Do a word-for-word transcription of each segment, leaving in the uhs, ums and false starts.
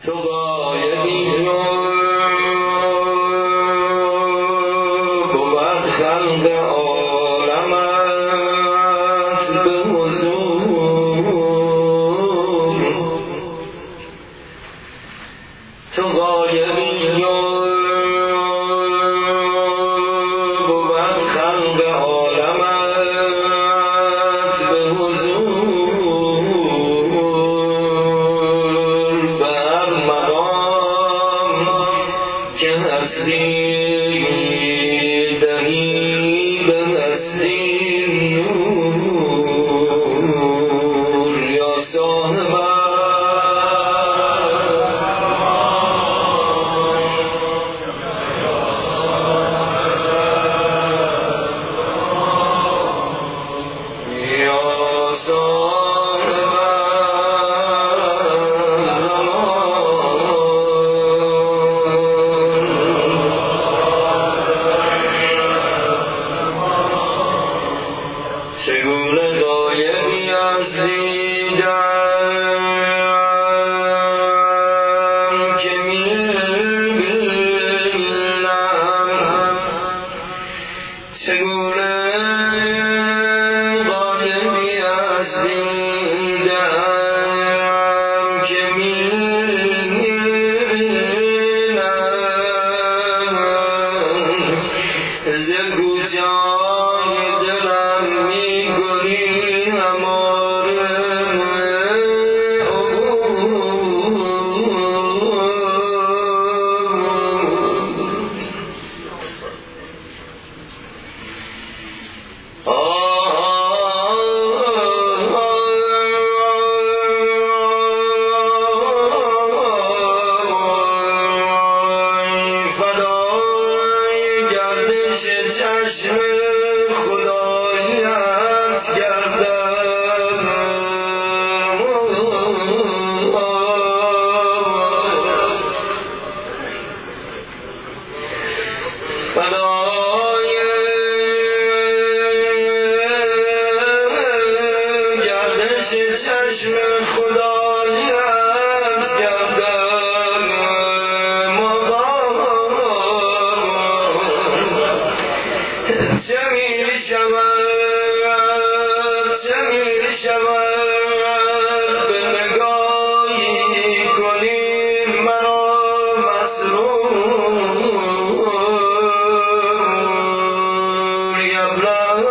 تو غایبی و بود خلق عالمت به حضور، تو غایبی و بود خلق عالمت به حضور، بر مقام که هستی دهی به هستی نور، یا صاحب چگونه غایبی از دیدم که می‌بینم، چگونه غایبی از دیدم که می‌بینم، ز کجای دلم می‌کنی هماره فدای گردش چشم خدایت گردم، فدای گردش چشم خدایت گردم، مقام چه می‌شود چه می‌شود به نگاهی کنی مرا مسرور، یبلغ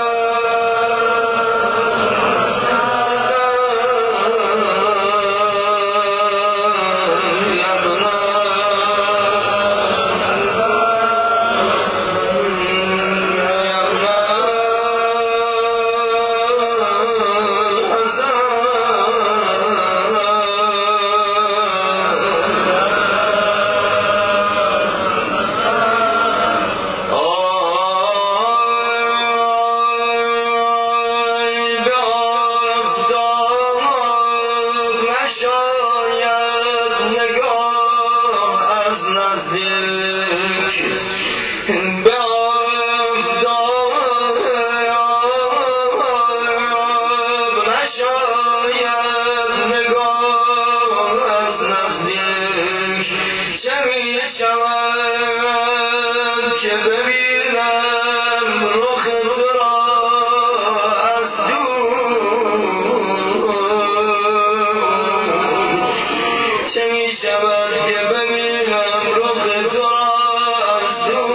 به آفتاب نشاید نگاه از نزدیک، چه می‌شود که ببینم رخ تو را از دور، چه می‌شود که ببینم رخ تو را از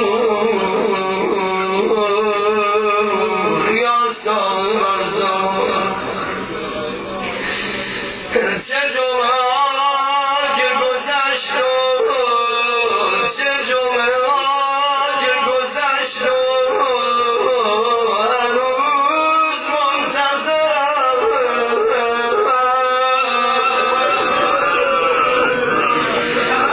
دور، یا صاحب الزمان. چه جمعه‌ها که گذشت و چه جمعه‌ها که گذشت و هنوز منتظرم،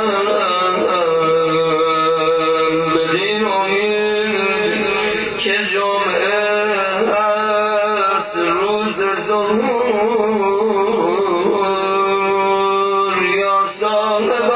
بدین امید که جمعه هست روز ظهور یا صاحب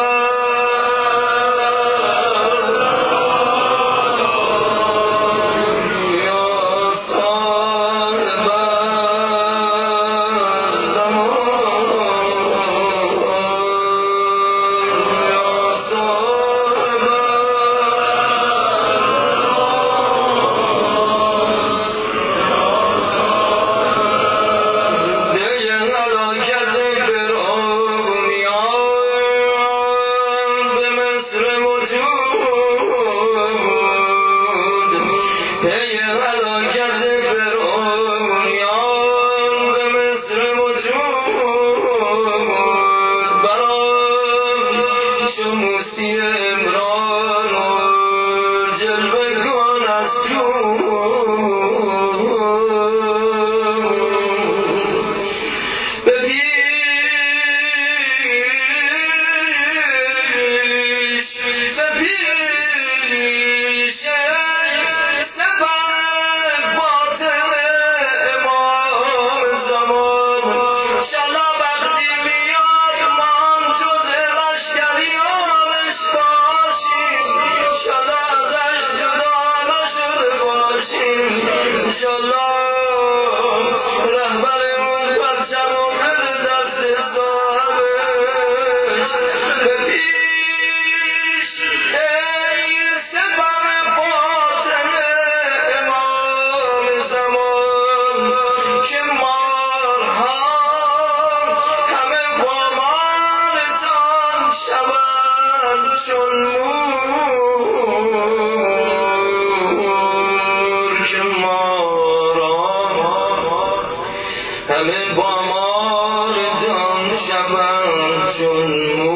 همه با مار جان شوند چون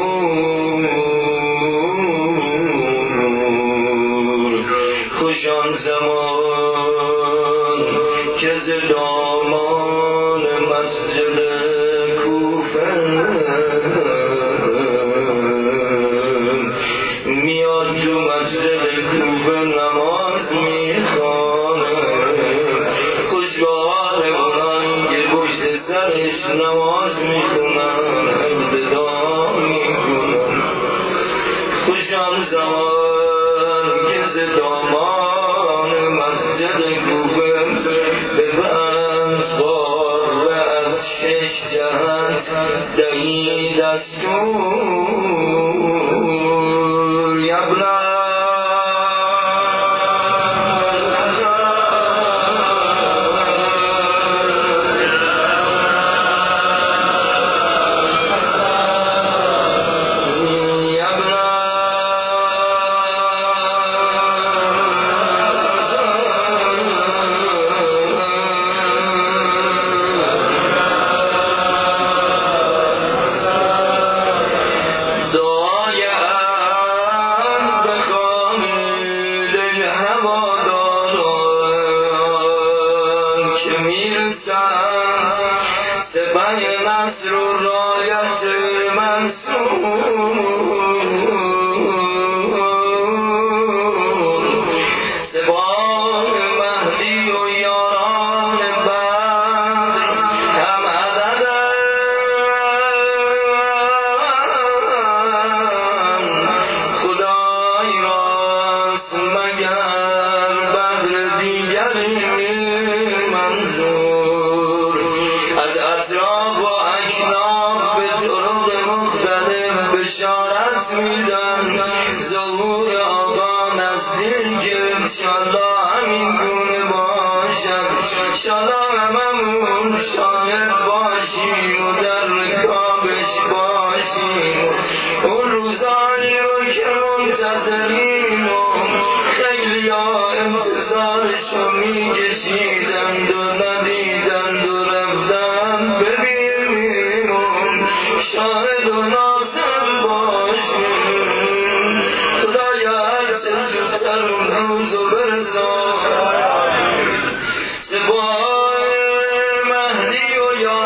مور خوش آن زمان که ز دامان مسجد کوفه میاد تو مسجد کوفه نماز میخوانه خوشگوار سرش نماز میکنن اقتدا میکنن خوش آن زمان که ز دامان مسجد کوفه به پنج بار و از شش جهت دهی دستور یبنه نصر و رایت منصور سپاه مهدی و یاران بدر هم عددن خدای راست مگر بدر دیگری منظور از اطراف و اکناف به طرق مختلف بشارت میدن ظهور آقا نزدیک انشالله همین گونه باشد انشالله هممون شاهد باشیم و در رکابش باشیم اون روزانی رو که منتظریم و خیلی ها انتظارشو میکشیدند و ندیدند و رفتن ببینیم شاهد و ناظر باشیم خدایا هر چه زودتر اون روزو برسان سپاه مهدی و یا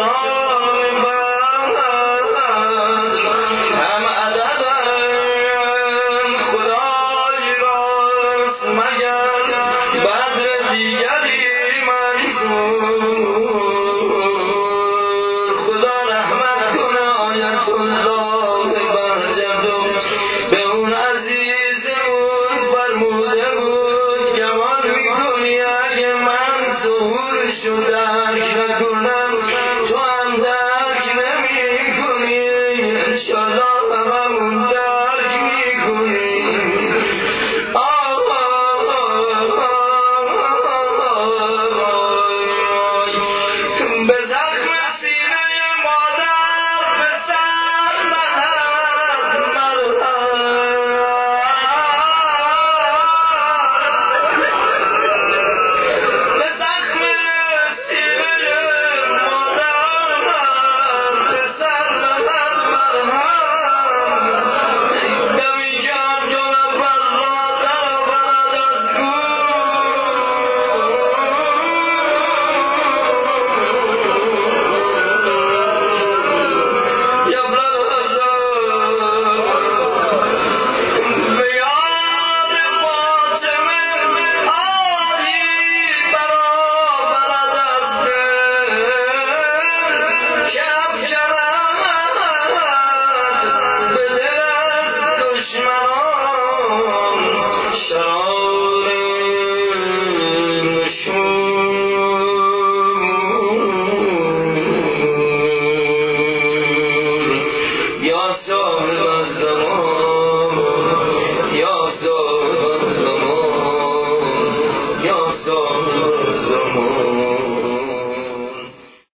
صاحب الزمان